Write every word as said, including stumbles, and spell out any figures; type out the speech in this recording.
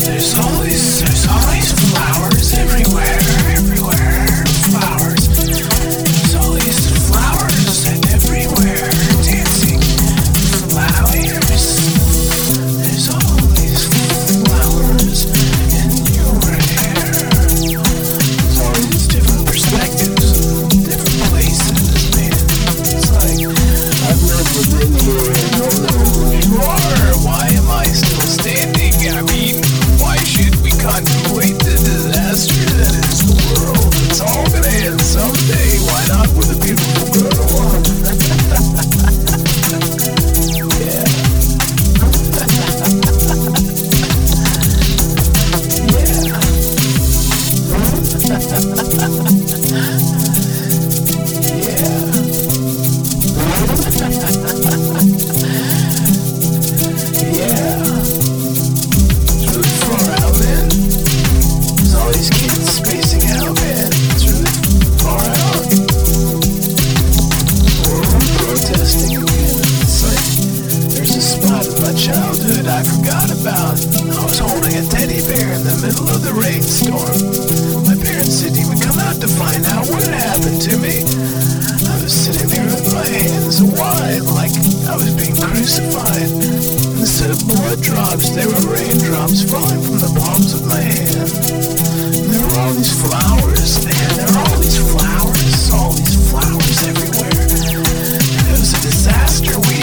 There's always, there's always flowers everywhere, everywhere, flowers. There's always flowers everywhere, dancing flowers. There's always flowers in your hair. There's always different perspectives, different places, man. It's like, I've never been here, I don't know who you are. Why am I still standing? I mean, why should we contemplate the disaster that is the world? It's all gonna end someday. Why not with a beautiful girl? Yeah. Yeah. Yeah. It's really far out, man. There's all these kids spacing out, man. It's really far out. We're all protesting again. It's like, there's a spot in my childhood I forgot about. I was holding a teddy bear in the middle of the rainstorm. My parents didn't even come out to find out what had happened to me. I was sitting there with my hands wide like I was being crucified. Instead of blood drops, they were raindrops falling from the palms of my hand. And there were all these flowers, man. There were all these flowers, all these flowers everywhere. And it was a disaster. We